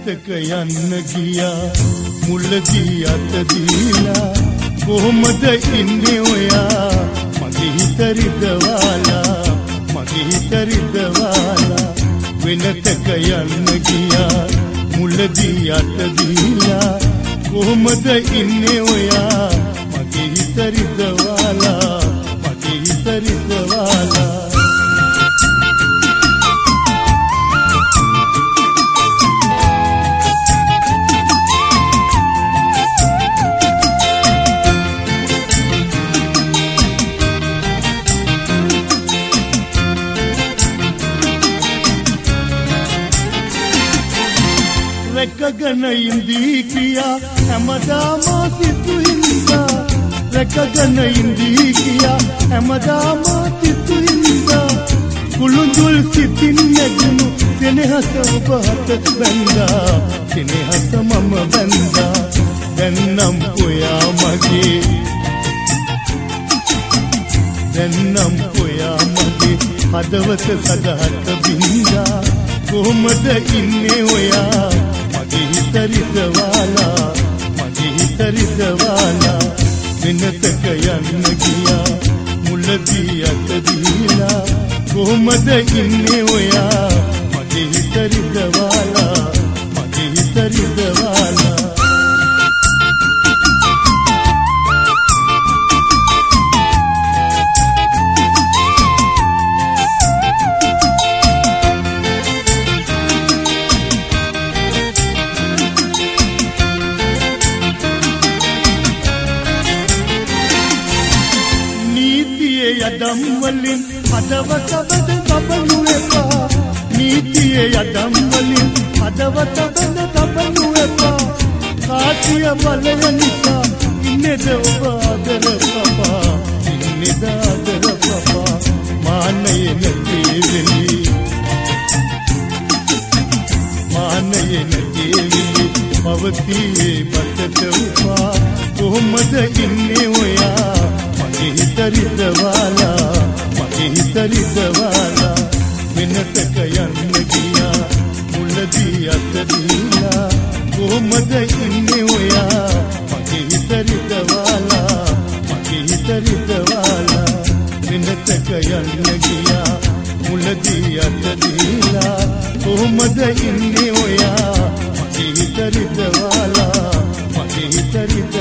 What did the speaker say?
වෙනතක යන්න ගියා මුලදී අත දීලා කොහොමද ඉන්නේ ඔයා මගේ හිත රිදවාලා මගේ හිත රිදවාලා වෙනතක යන්න ගියා මුලදී අත දීලා කොහොමද ඉන්නේ ඔයා මගේ හිත රිදවාලා මගේ හිත රිදවාලා රැකගෙන ඉඳී කියා හැමදාම සිතුවින්දා රැකගෙන ඉඳී කියා හැමදාම සිතුවින්දා කුළුඳුල් සිතින් නැගුණු සෙනෙහස ඔබට බැඳා සෙනෙහස මම බැඳා දැන්නම් ඔයා මගේ දැන්නම් ඔයා මගේ හදවත සදහට බින්දා කොහොමද ඉන්නේ ඔයා මගේ හිත රිදවාලා මගේ හිත රිදවාලා වෙනතක යන්න ගියා මුලදී අත දීලා කොහොමද ඉන්නේ ඔයා මගේ හිත රිදවාලා මගේ හිත රිදවාලා යදම් වලින් හදවත බඳ තබනු එපා නීතියේ යදම් වලින් හදවත බඳ තබනු එපා කාසිය බලය නිසා ඉන්නේද ඔබ ආදර පපා ඉන්නේද ආදර පපා මානයේ නැති වෙලි මානයේ නැති වෙලි පවතියේ බතට උපා කොහොමද ඉන්නේ ඔයා මගේ හිත රිදවාලා මගේ හිත රිදවාලා වෙනතක යන්න ගියා මුලදී අත දීලා කොහොමද ඉන්නේ ඔයා මගේ හිත රිදවාලා මගේ හිත රිදවාලා වෙනතක යන්න ගියා මුලදී අත දීලා කොහොමද ඉන්නේ ඔයා මගේ හිත රිදවාලා මගේ හිත රිදවාලා